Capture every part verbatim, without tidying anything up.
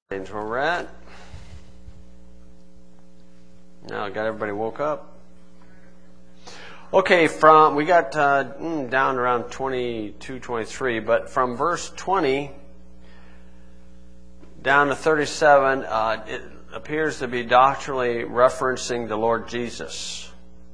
Where we're at. Now, got everybody woke up? Okay, from we got uh, down around twenty-two, twenty-three, but from verse twenty down to thirty-seven, uh, it appears to be doctrinally referencing the Lord Jesus.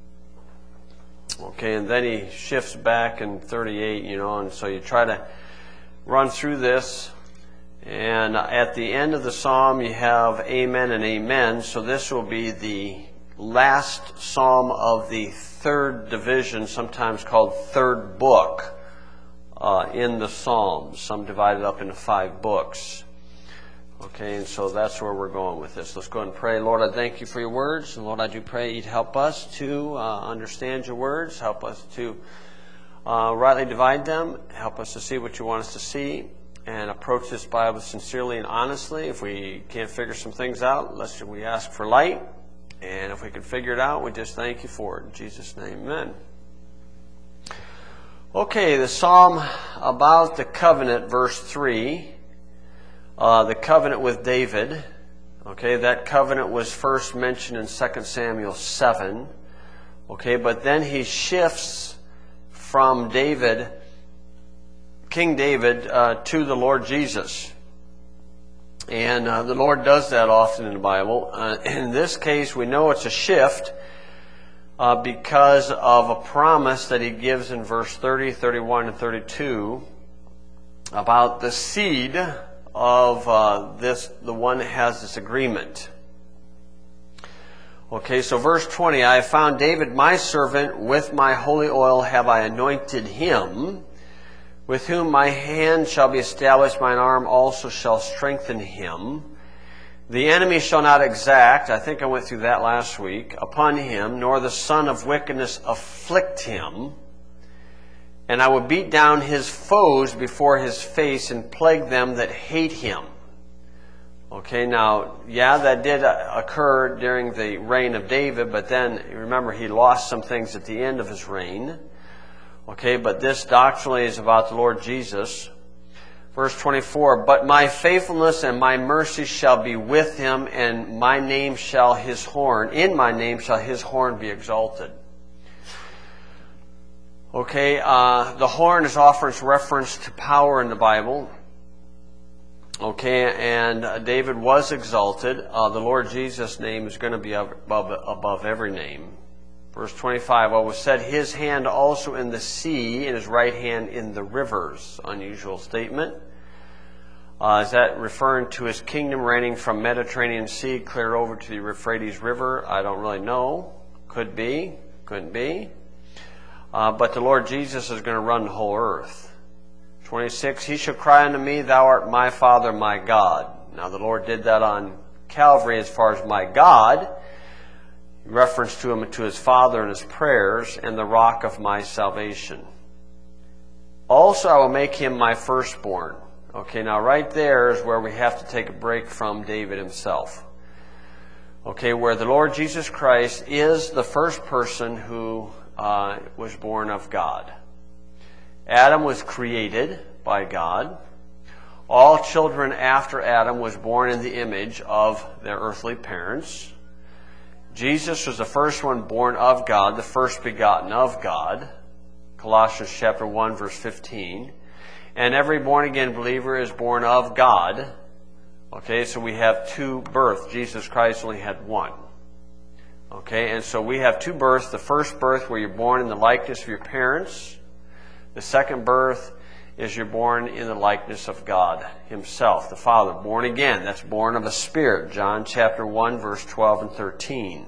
Okay, and then he shifts back in thirty-eight, you know, and so you try to run through this. And at the end of the psalm, you have amen and amen. So this will be the last psalm of the third division, sometimes called third book, uh, in the Psalms. Some divided up into five books. Okay, and so that's where we're going with this. Let's go ahead and pray. Lord, I thank you for your words. And Lord, I do pray you'd help us to uh, understand your words. Help us to uh, rightly divide them. Help us to see what you want us to see. And approach this Bible sincerely and honestly. If we can't figure some things out, let's we ask for light. And if we can figure it out, we just thank you for it. In Jesus' name, amen. Okay, the psalm about the covenant, verse three. Uh, the covenant with David. Okay, that covenant was first mentioned in Second Samuel seven. Okay, but then he shifts from David, King David, uh, to the Lord Jesus. And uh, the Lord does that often in the Bible. Uh, in this case, we know it's a shift uh, because of a promise that he gives in verse thirty, thirty-one, and thirty-two about the seed of uh, this, the one that has this agreement. Okay, so verse twenty, I have found David my servant, with my holy oil have I anointed him. With whom my hand shall be established, mine arm also shall strengthen him. The enemy shall not exact, I think I went through that last week, upon him, nor the son of wickedness afflict him. And I will beat down his foes before his face and plague them that hate him. Okay, now, yeah, that did occur during the reign of David, but then, remember, he lost some things at the end of his reign. Okay, but this doctrinally is about the Lord Jesus. Verse twenty-four, but my faithfulness and my mercy shall be with him, and my name shall his horn, in my name shall his horn be exalted. Okay, uh, the horn is often reference to power in the Bible. Okay, and uh, David was exalted. Uh, the Lord Jesus' name is going to be above, above every name. Verse twenty-five, what was said, his hand also in the sea, and his right hand in the rivers. Unusual statement. Uh, is that referring to his kingdom reigning from Mediterranean Sea clear over to the Euphrates River? I don't really know. Could be. Couldn't be. Uh, but the Lord Jesus is going to run the whole earth. twenty-six, he shall cry unto me, thou art my Father, my God. Now the Lord did that on Calvary as far as my God. Reference to him and to his Father in his prayers, and the rock of my salvation. Also I will make him my firstborn. Okay, now right there is where we have to take a break from David himself. Okay, where the Lord Jesus Christ is the first person who uh, was born of God. Adam was created by God. All children after Adam was born in the image of their earthly parents. Jesus was the first one born of God, the first begotten of God. Colossians chapter one, verse fifteen. And every born-again believer is born of God. Okay, so we have two births. Jesus Christ only had one. Okay, and so we have two births. The first birth where you're born in the likeness of your parents. The second birth is you're born in the likeness of God himself, the Father. Born again, that's born of a spirit. John chapter one, verse twelve and thirteen.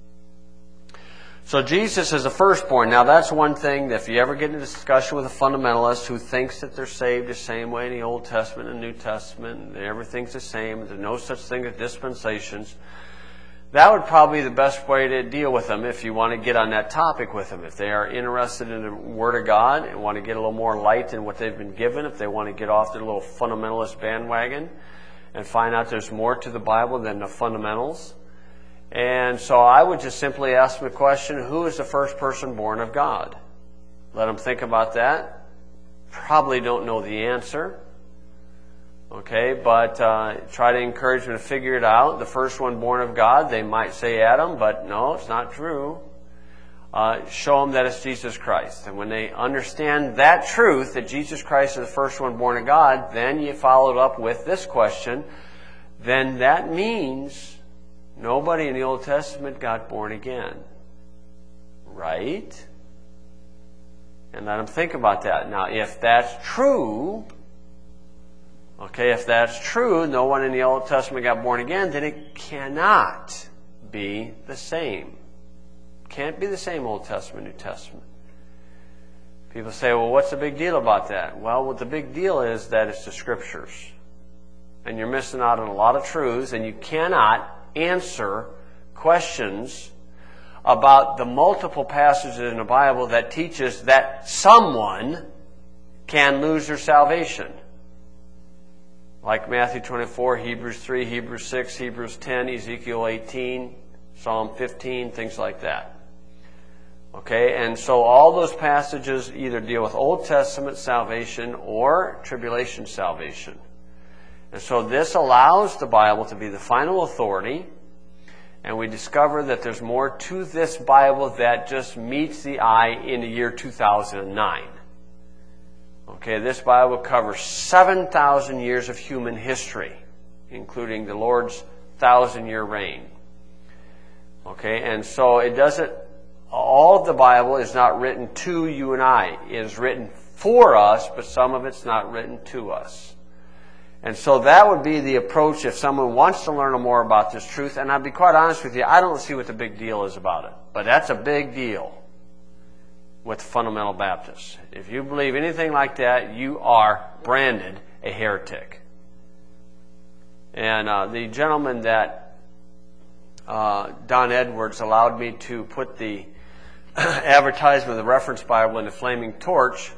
So Jesus is the firstborn. Now that's one thing that if you ever get in a discussion with a fundamentalist who thinks that they're saved the same way in the Old Testament and New Testament, and everything's the same, there's no such thing as dispensations, that would probably be the best way to deal with them if you want to get on that topic with them. If they are interested in the Word of God and want to get a little more light than what they've been given, if they want to get off their little fundamentalist bandwagon and find out there's more to the Bible than the fundamentals. And so I would just simply ask them the question, who is the first person born of God? Let them think about that. Probably don't know the answer. Okay, but uh, try to encourage them to figure it out. The first one born of God, they might say Adam, but no, it's not true. Uh, show them that it's Jesus Christ. And when they understand that truth, that Jesus Christ is the first one born of God, then you follow it up with this question. Then that means nobody in the Old Testament got born again. Right? And let them think about that. Now, if that's true, okay, if that's true, no one in the Old Testament got born again, then it cannot be the same. Can't be the same Old Testament, New Testament. People say, well, what's the big deal about that? Well, what the big deal is that it's the Scriptures. And you're missing out on a lot of truths, and you cannot answer questions about the multiple passages in the Bible that teaches that someone can lose their salvation. Like Matthew twenty-four, Hebrews three, Hebrews six, Hebrews ten, Ezekiel eighteen, Psalm fifteen, things like that. Okay, and so all those passages either deal with Old Testament salvation or tribulation salvation. And so this allows the Bible to be the final authority, and we discover that there's more to this Bible that just meets the eye in the year two thousand nine. Okay, this Bible covers seven thousand years of human history, including the Lord's thousand-year reign. Okay, and so it doesn't, all of the Bible is not written to you and I. It is written for us, but some of it's not written to us. And so that would be the approach if someone wants to learn more about this truth. And I'll be quite honest with you, I don't see what the big deal is about it. But that's a big deal with fundamental Baptists. If you believe anything like that, you are branded a heretic. And uh, the gentleman that uh, Don Edwards allowed me to put the advertisement of the Reference Bible in the Flaming Torch,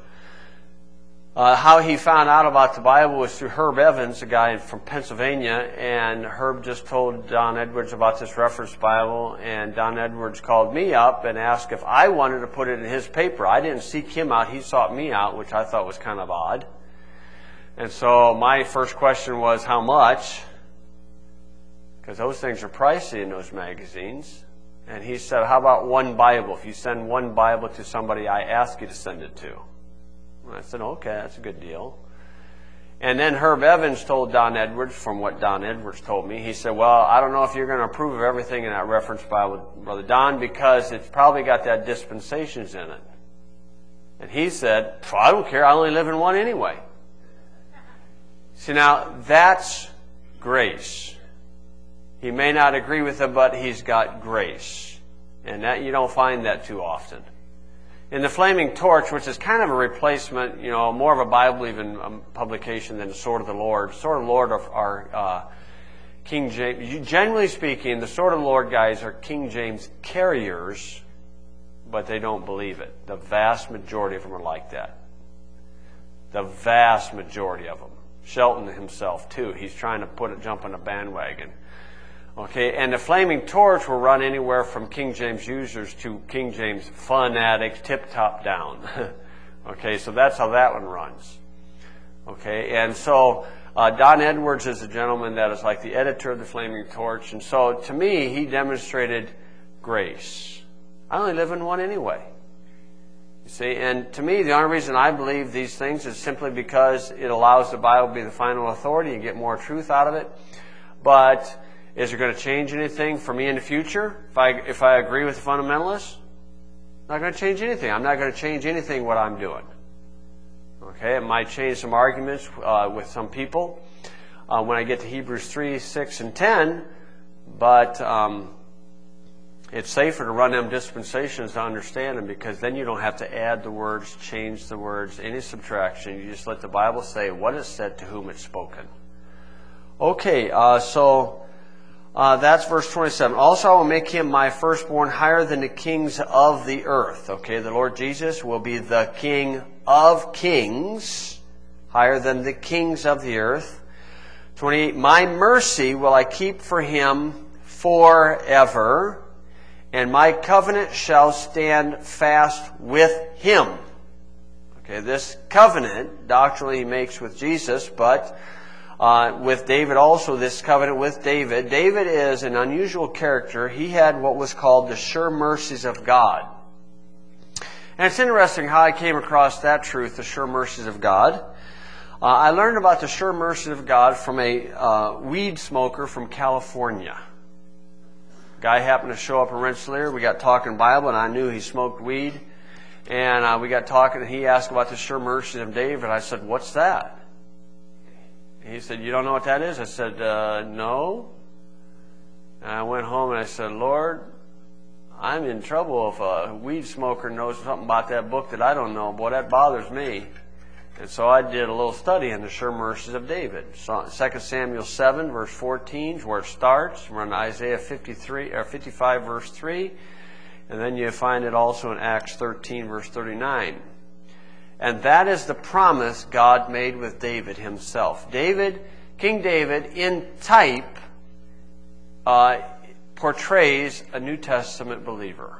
uh, how he found out about the Bible was through Herb Evans, a guy from Pennsylvania, and Herb just told Don Edwards about this Reference Bible, and Don Edwards called me up and asked if I wanted to put it in his paper. I didn't seek him out, he sought me out, which I thought was kind of odd. And so my first question was, how much? Because those things are pricey in those magazines. And he said, how about one Bible? If you send one Bible to somebody I ask you to send it to. And I said, okay, that's a good deal. And then Herb Evans told Don Edwards, from what Don Edwards told me, he said, well, I don't know if you're going to approve of everything in that Reference Bible, Brother Don, because it's probably got that dispensations in it. And he said, I don't care, I only live in one anyway. See, now, that's grace. He may not agree with it, but he's got grace. And that you don't find that too often. In the Flaming Torch, which is kind of a replacement, you know, more of a Bible-even um, publication than the Sword of the Lord. Sword of the Lord are, are uh, King James. Generally speaking, the Sword of the Lord guys are King James carriers, but they don't believe it. The vast majority of them are like that. The vast majority of them. Shelton himself, too. He's trying to put a jump on a bandwagon. Okay, and the Flaming Torch will run anywhere from King James users to King James fanatics, tip-top down. Okay, so that's how that one runs. Okay, and so uh, Don Edwards is a gentleman that is like the editor of the Flaming Torch, and so to me, he demonstrated grace. I only live in one anyway. You see, and to me, the only reason I believe these things is simply because it allows the Bible to be the final authority and get more truth out of it. But is it going to change anything for me in the future if I if I agree with the fundamentalists? Not going to change anything. I'm not going to change anything what I'm doing. Okay, it might change some arguments uh, with some people uh, when I get to Hebrews three, six, and ten, but um, it's safer to run them dispensations to understand them, because then you don't have to add the words, change the words, any subtraction. You just let the Bible say what is said to whom it's spoken. Okay, uh, so uh, that's verse twenty-seven. Also, I will make him my firstborn higher than the kings of the earth. Okay, the Lord Jesus will be the King of kings, higher than the kings of the earth. twenty-eight, my mercy will I keep for him forever, and my covenant shall stand fast with him. Okay, this covenant doctrinally he makes with Jesus, but uh, with David also, this covenant with David. David is an unusual character. He had what was called the sure mercies of God. And it's interesting how I came across that truth, the sure mercies of God. Uh, I learned about the sure mercies of God from a uh, weed smoker from California. Guy happened to show up in Rensselaer. We got talking Bible, and I knew he smoked weed. And uh, we got talking, and he asked about the sure mercies of David. I said, "What's that?" He said, "You don't know what that is?" I said, uh, "No." And I went home and I said, "Lord, I'm in trouble if a weed smoker knows something about that book that I don't know. Boy, that bothers me." And so I did a little study on the sure mercies of David. So Second Samuel seven, verse fourteen is where it starts. We're in Isaiah fifty-three, or fifty-five, verse three. And then you find it also in Acts thirteen, verse thirty-nine. And that is the promise God made with David himself. David, King David, in type, uh, portrays a New Testament believer.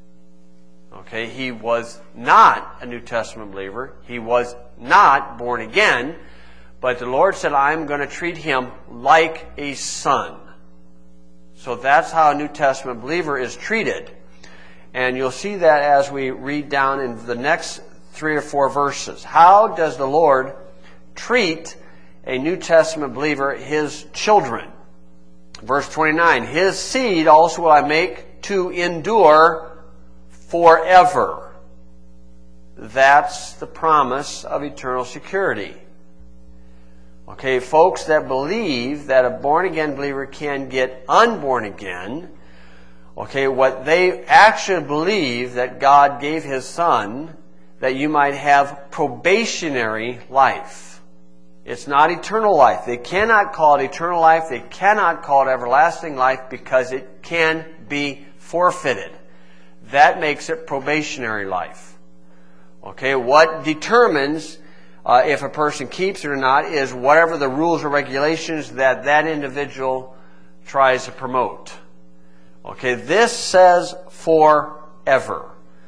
Okay, he was not a New Testament believer. He was not born again. But the Lord said, "I'm going to treat him like a son." So that's how a New Testament believer is treated. And you'll see that as we read down in the next three or four verses. How does the Lord treat a New Testament believer, his children? Verse twenty-nine, "His seed also will I make to endure forever." That's the promise of eternal security. Okay, folks that believe that a born-again believer can get unborn again, okay, what they actually believe that God gave His Son that you might have probationary life. It's not eternal life. They cannot call it eternal life. They cannot call it everlasting life because it can be forfeited. That makes it probationary life. Okay, what determines uh, if a person keeps it or not is whatever the rules or regulations that that individual tries to promote. Okay, this says forever.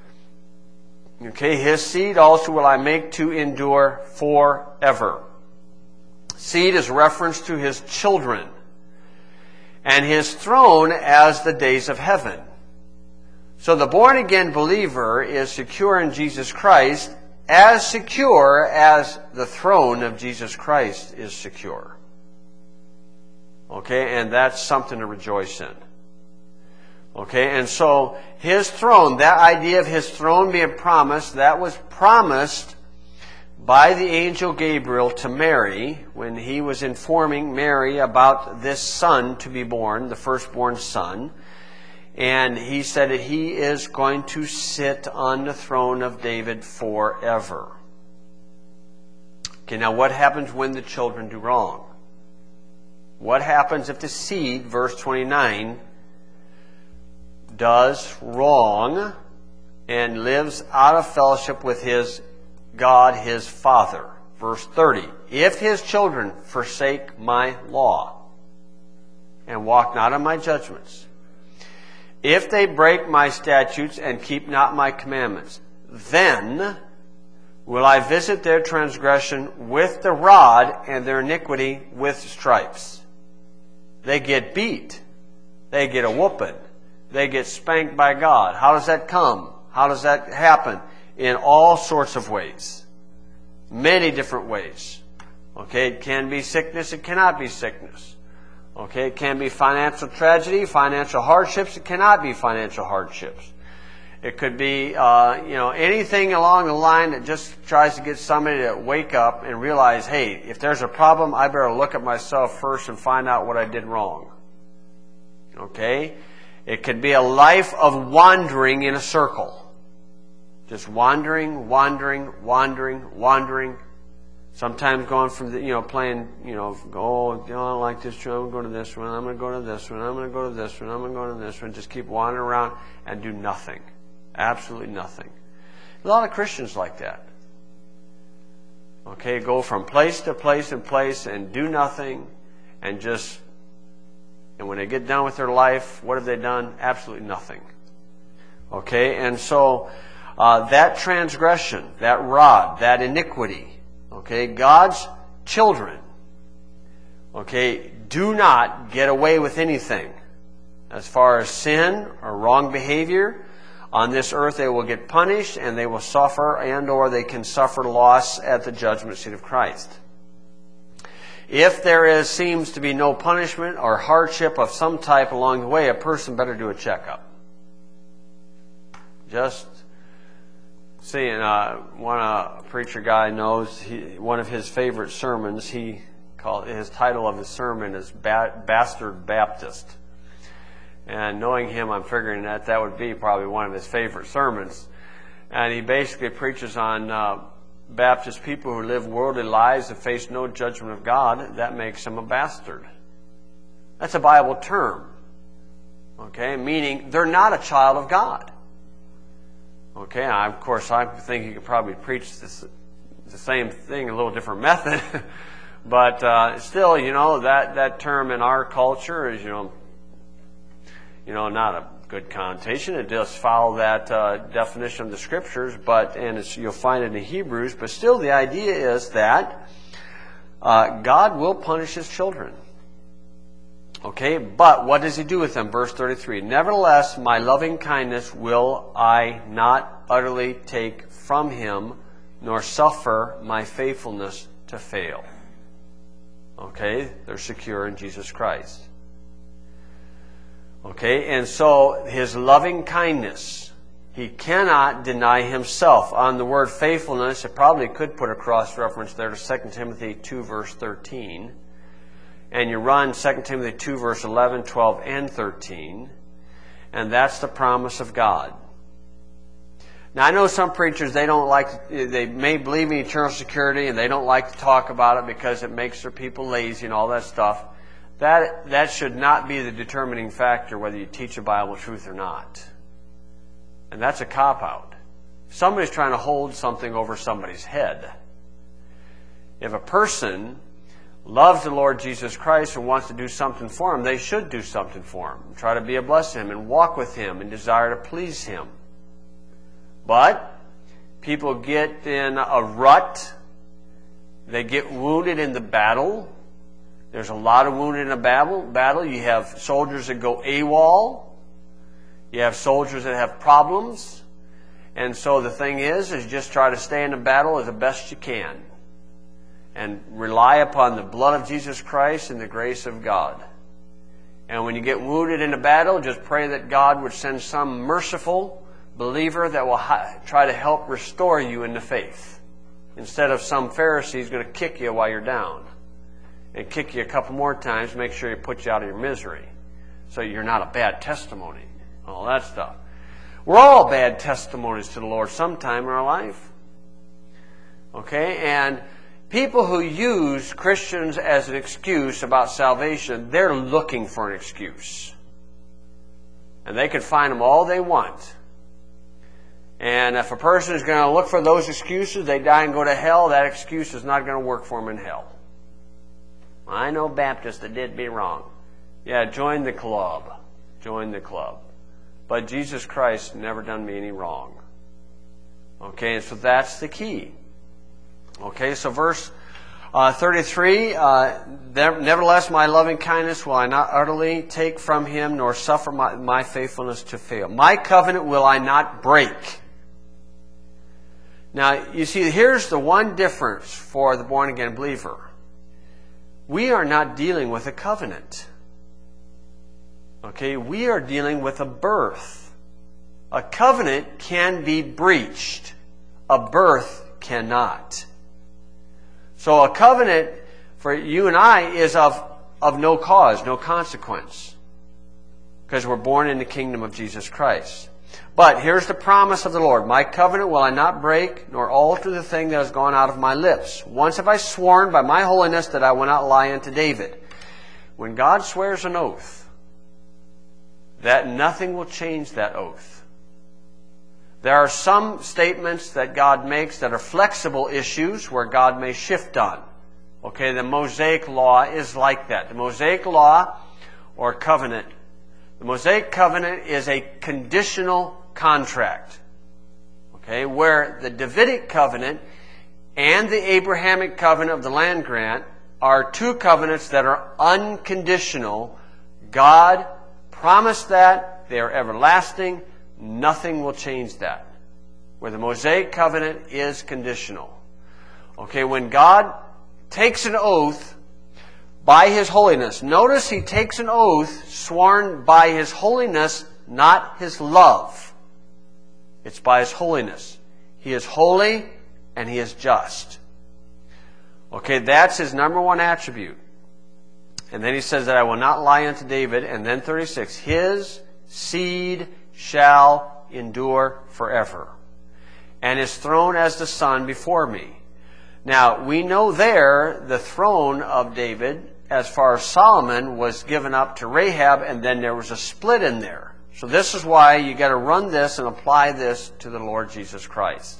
Okay, "His seed also will I make to endure forever." Seed is reference to his children, and his throne as the days of heaven. So the born-again believer is secure in Jesus Christ, as secure as the throne of Jesus Christ is secure. Okay, and that's something to rejoice in. Okay, and so his throne, that idea of his throne being promised, that was promised by the angel Gabriel to Mary when he was informing Mary about this son to be born, the firstborn son. And he said that he is going to sit on the throne of David forever. Okay, now what happens when the children do wrong? What happens if the seed, verse twenty-nine, does wrong and lives out of fellowship with his God, his Father? Verse thirty, "If his children forsake my law and walk not in my judgments, if they break my statutes and keep not my commandments, then will I visit their transgression with the rod and their iniquity with stripes." They get beat. They get a whooping. They get spanked by God. How does that come? How does that happen? In all sorts of ways. Many different ways. Okay, it can be sickness. It cannot be sickness. Okay, it can be financial tragedy, financial hardships. It cannot be financial hardships. It could be, uh, you know, anything along the line that just tries to get somebody to wake up and realize, hey, if there's a problem, I better look at myself first and find out what I did wrong. Okay? It could be a life of wandering in a circle. Just wandering, wandering, wandering, wandering. Sometimes going from the, you know, playing, you know, oh, I don't like this one, I'm going to this one, I'm going to go to this one, I'm going to go to this one, I'm going to go to this one. Just keep wandering around and do nothing. Absolutely nothing. A lot of Christians like that. Okay, go from place to place and place and do nothing and just, and when they get done with their life, what have they done? Absolutely nothing. Okay, and so uh, that transgression, that rod, that iniquity, okay, God's children Okay, do not get away with anything. As far as sin or wrong behavior, on this earth they will get punished and they will suffer, and or they can suffer loss at the judgment seat of Christ. If there is seems to be no punishment or hardship of some type along the way, a person better do a checkup. Just seeing, uh, one uh, preacher guy knows, he, one of his favorite sermons, he called, his title of his sermon is ba- Bastard Baptist. And knowing him, I'm figuring that that would be probably one of his favorite sermons. And he basically preaches on uh, Baptist people who live worldly lives and face no judgment of God. That makes them a bastard. That's a Bible term. Okay, meaning they're not a child of God. Okay, I, of course, I think you could probably preach this, the same thing, a little different method. But uh, still, you know, that, that term in our culture is, you know, you know, not a good connotation. It does follow that uh, definition of the Scriptures, but and it's, you'll find it in Hebrews. But still, the idea is that uh, God will punish His children. Okay, but what does He do with them? Verse thirty-three, nevertheless, my loving kindness will I not utterly take from him, nor suffer my faithfulness to fail. Okay, they're secure in Jesus Christ. Okay, and so His loving kindness, He cannot deny Himself. On the word faithfulness, it probably could put a cross reference there to Second Timothy two, verse thirteen. And you run Second Timothy two, verse eleven, twelve, and thirteen. And that's the promise of God. Now, I know some preachers, they don't like, they may believe in eternal security, and they don't like to talk about it because it makes their people lazy and all that stuff. That, that should not be the determining factor whether you teach a Bible truth or not. And that's a cop-out. Somebody's trying to hold something over somebody's head. If a person loves the Lord Jesus Christ and wants to do something for Him, they should do something for Him. Try to be a blessing to Him and walk with Him and desire to please Him. But people get in a rut. They get wounded in the battle. There's a lot of wounded in a battle. Battle. You have soldiers that go AWOL. You have soldiers that have problems. And so the thing is, is just try to stay in the battle as the best you can. And rely upon the blood of Jesus Christ and the grace of God. And when you get wounded in a battle, just pray that God would send some merciful believer that will try to help restore you in the faith. Instead of some Pharisee who's going to kick you while you're down. And kick you a couple more times, make sure He puts you out of your misery. So you're not a bad testimony. All that stuff. We're all bad testimonies to the Lord sometime in our life. Okay? And people who use Christians as an excuse about salvation, they're looking for an excuse. And they can find them all they want. And if a person is going to look for those excuses, they die and go to hell, that excuse is not going to work for them in hell. I know Baptists that did me wrong. Yeah, join the club. Join the club. But Jesus Christ never done me any wrong. Okay, and so that's the key. Okay, so verse uh, thirty-three, uh, nevertheless my loving kindness will I not utterly take from him, nor suffer my, my faithfulness to fail. My covenant will I not break. Now, you see, here's the one difference for the born-again believer. We are not dealing with a covenant. Okay, we are dealing with a birth. A covenant can be breached. A birth cannot. So a covenant for you and I is of, of no cause, no consequence. Because we're born in the kingdom of Jesus Christ. But here's the promise of the Lord. My covenant will I not break, nor alter the thing that has gone out of my lips. Once have I sworn by my holiness that I will not lie unto David. When God swears an oath, that nothing will change that oath. There are some statements that God makes that are flexible issues where God may shift on. Okay, the Mosaic Law is like that. The Mosaic Law or covenant. The Mosaic covenant is a conditional contract. Okay, where the Davidic covenant and the Abrahamic covenant of the land grant are two covenants that are unconditional. God promised that. They are everlasting. Nothing will change that. Where the Mosaic covenant is conditional. Okay, when God takes an oath by His holiness. Notice He takes an oath sworn by His holiness, not His love. It's by His holiness. He is holy and He is just. Okay, that's His number one attribute. And then He says that I will not lie unto David. And then thirty-six, His seed shall endure forever, and His throne as the sun before me. Now, we know there the throne of David, as far as Solomon, was given up to Rahab, and then there was a split in there. So this is why you got to run this and apply this to the Lord Jesus Christ.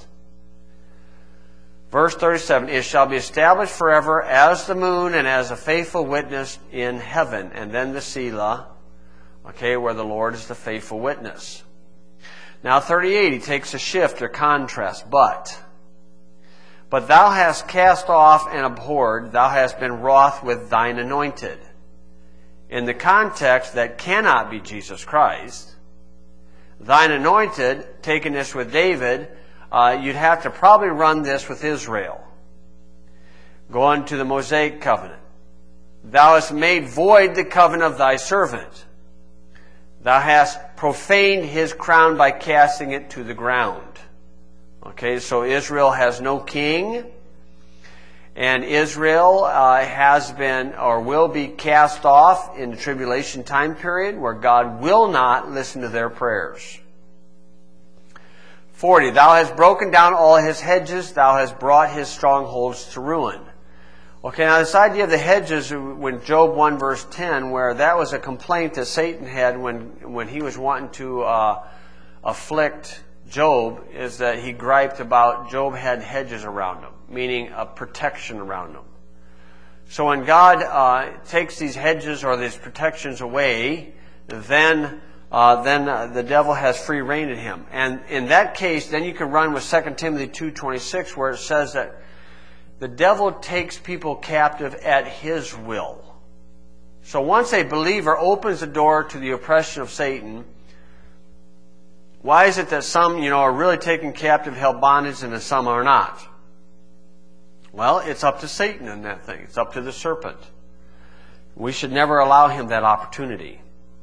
Verse thirty-seven, it shall be established forever as the moon and as a faithful witness in heaven. And then the Selah, okay, where the Lord is the faithful witness. Now thirty-eight, he takes a shift or contrast. But, but thou hast cast off and abhorred, thou hast been wroth with thine anointed. In the context, that cannot be Jesus Christ. Thine anointed, taking this with David, uh, you'd have to probably run this with Israel. Going to the Mosaic covenant. Thou hast made void the covenant of thy servant. Thou hast profaned his crown by casting it to the ground. Okay, so Israel has no king. And Israel uh, has been or will be cast off in the tribulation time period where God will not listen to their prayers. forty, thou hast broken down all his hedges, thou hast brought his strongholds to ruin. Okay, now this idea of the hedges, when Job one verse ten, where that was a complaint that Satan had when, when he was wanting to uh, afflict Job, is that he griped about Job had hedges around him, meaning a protection around him. So when God uh, takes these hedges or these protections away, then uh, then uh, the devil has free rein in him. And in that case, then you can run with Second Timothy two twenty-six, where it says that the devil takes people captive at his will. So once a believer opens the door to the oppression of Satan, why is it that some, you know, are really taken captive, held bondage, and some are not? Well, it's up to Satan in that thing. It's up to the serpent. We should never allow him that opportunity.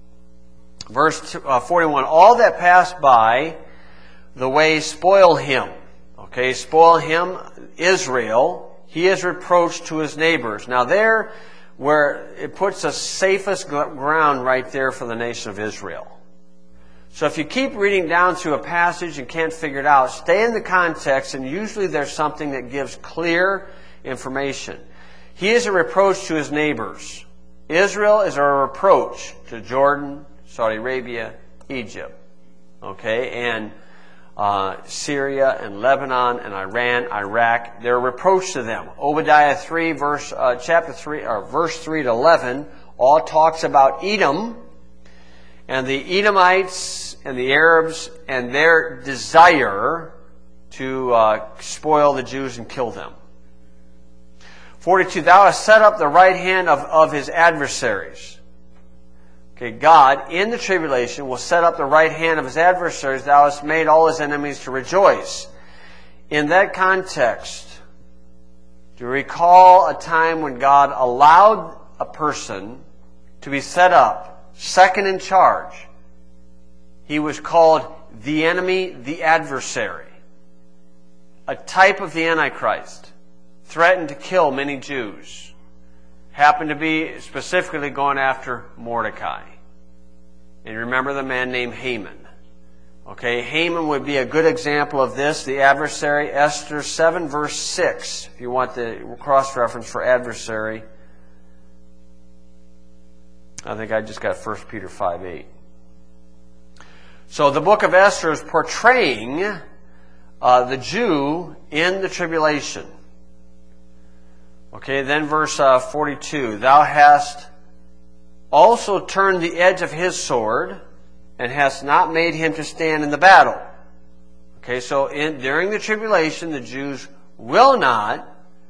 Verse forty-one, all that pass by the way spoil him. Okay, spoil him, Israel. He is reproached to his neighbors. Now there, where it puts the safest ground right there for the nation of Israel. So if you keep reading down through a passage and can't figure it out, stay in the context, and usually there's something that gives clear information. He is a reproach to his neighbors. Israel is a reproach to Jordan, Saudi Arabia, Egypt, okay, and uh, Syria and Lebanon and Iran, Iraq. They're a reproach to them. Obadiah three, verse uh, chapter three, or verse three to eleven, all talks about Edom. And the Edomites and the Arabs and their desire to uh, spoil the Jews and kill them. forty-two, thou hast set up the right hand of, of his adversaries. Okay, God, in the tribulation, will set up the right hand of his adversaries. Thou hast made all his enemies to rejoice. In that context, do you recall a time when God allowed a person to be set up second in charge? He was called the enemy, the adversary. A type of the Antichrist. Threatened to kill many Jews. Happened to be specifically going after Mordecai. And you remember the man named Haman. Okay, Haman would be a good example of this. The adversary, Esther seven verse six. If you want the cross-reference for adversary. I think I just got First Peter five eight. So the book of Esther is portraying uh, the Jew in the tribulation. Okay, then verse uh, forty-two. Thou hast also turned the edge of his sword, and hast not made him to stand in the battle. Okay, so in, during the tribulation, the Jews will not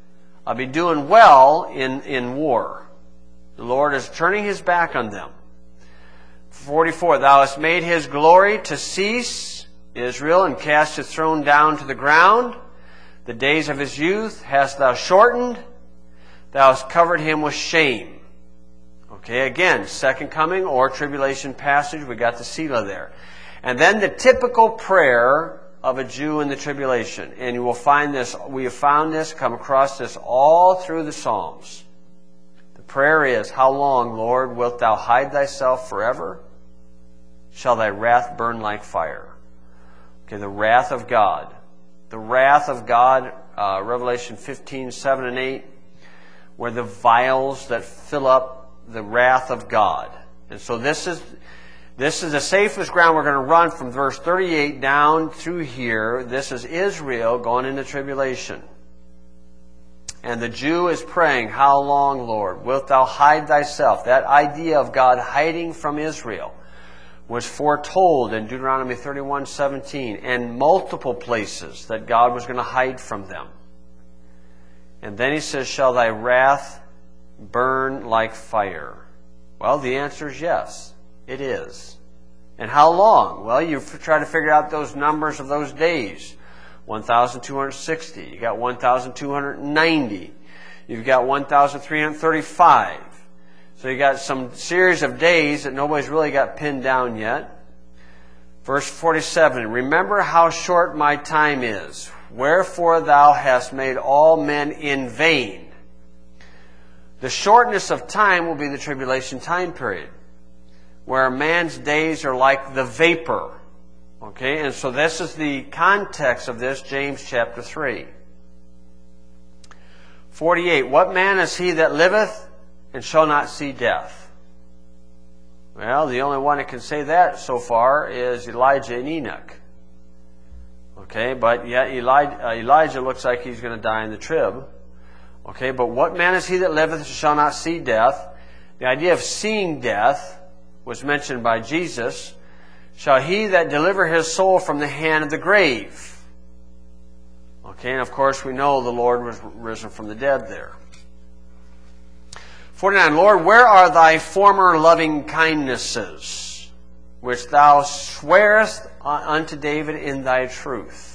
uh, be doing well in, in war. The Lord is turning His back on them. forty-four, thou hast made His glory to cease, Israel, and cast His throne down to the ground. The days of His youth hast thou shortened. Thou hast covered Him with shame. Okay, again, second coming or tribulation passage. We got the Selah there. And then the typical prayer of a Jew in the tribulation. And you will find this, we have found this, come across this all through the Psalms. The prayer is, how long, Lord, wilt thou hide thyself forever? Shall thy wrath burn like fire? Okay, the wrath of God. The wrath of God, uh, Revelation fifteen, seven and eight, where the vials that fill up the wrath of God. And so this is this is the safest ground we're going to run from verse thirty-eight down through here. This is Israel going into tribulation. And the Jew is praying, how long, Lord, wilt thou hide thyself? That idea of God hiding from Israel was foretold in Deuteronomy thirty-one, seventeen, and multiple places that God was going to hide from them. And then He says, shall thy wrath burn like fire? Well, the answer is yes, it is. And how long? Well, you try to figure out those numbers of those days. one thousand two hundred sixty. You got one thousand two hundred ninety. You've got one thousand three hundred thirty-five. So you got some series of days that nobody's really got pinned down yet. Verse forty-seven, remember how short my time is. Wherefore thou hast made all men in vain. The shortness of time will be the tribulation time period, where a man's days are like the vapor. Okay, and so this is the context of this, James chapter three. forty-eight, what man is he that liveth and shall not see death? Well, the only one that can say that so far is Elijah and Enoch. Okay, but yet Elijah, uh, Elijah looks like he's going to die in the trib. Okay, but what man is he that liveth and shall not see death? The idea of seeing death was mentioned by Jesus. Shall he that deliver his soul from the hand of the grave? Okay, and of course we know the Lord was risen from the dead there. forty-nine, Lord, where are thy former loving kindnesses, which thou swearest unto David in thy truth?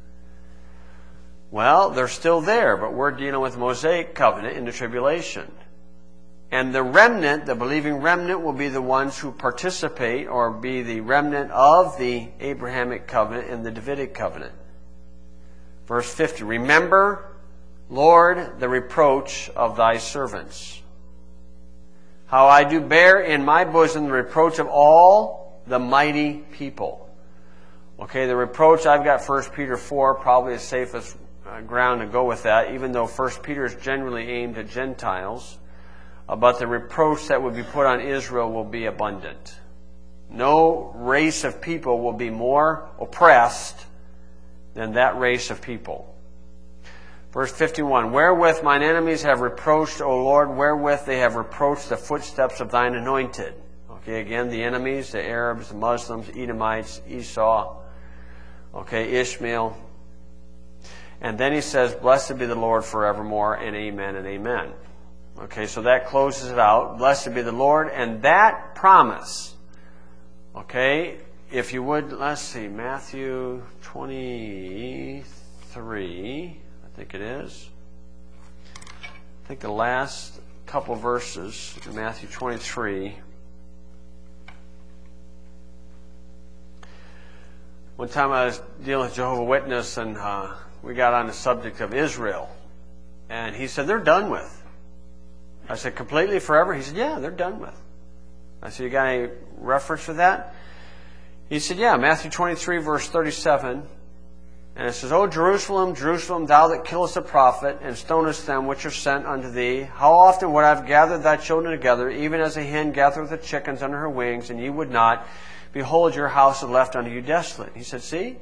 Well, they're still there, but we're dealing with the Mosaic covenant in the tribulation. And the remnant, the believing remnant, will be the ones who participate or be the remnant of the Abrahamic covenant and the Davidic covenant. Verse fifty, remember, Lord, the reproach of thy servants. How I do bear in my bosom the reproach of all the mighty people. Okay, the reproach, I've got First Peter four, probably the safest ground to go with that, even though First Peter is generally aimed at Gentiles. Uh, but the reproach that would be put on Israel will be abundant. No race of people will be more oppressed than that race of people. Verse fifty-one, wherewith mine enemies have reproached, O Lord, wherewith they have reproached the footsteps of thine anointed. Okay, again, the enemies, the Arabs, the Muslims, Edomites, Esau, okay, Ishmael. And then he says, blessed be the Lord forevermore, and amen and amen. Okay, so that closes it out. Blessed be the Lord. And that promise, okay, if you would, let's see, Matthew twenty-three, I think it is. I think the last couple verses in Matthew twenty-three. One time I was dealing with Jehovah's Witness, and uh, we got on the subject of Israel. And he said, they're done with. I said, completely forever? He said, yeah, they're done with. I said, you got any reference for that? He said, yeah, Matthew twenty-three, verse thirty-seven. And it says, O Jerusalem, Jerusalem, thou that killest the prophet, and stonest them which are sent unto thee, how often would I have gathered thy children together, even as a hen gathereth the chickens under her wings, and ye would not. Behold, your house is left unto you desolate. He said, see?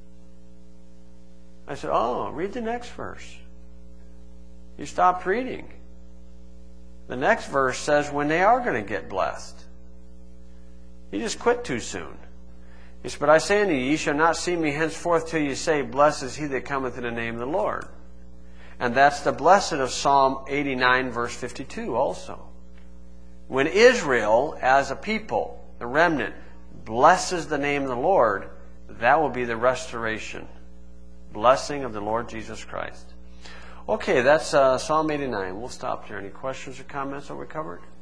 I said, oh, read the next verse. You stopped reading. The next verse says when they are going to get blessed. You just quit too soon. He said, but I say unto you, ye shall not see me henceforth till ye say, blessed is he that cometh in the name of the Lord. And that's the blessed of Psalm eighty-nine, verse fifty-two also. When Israel, as a people, the remnant, blesses the name of the Lord, that will be the restoration, blessing of the Lord Jesus Christ. Okay, that's uh, Psalm eighty-nine. We'll stop there. Any questions or comments that we covered?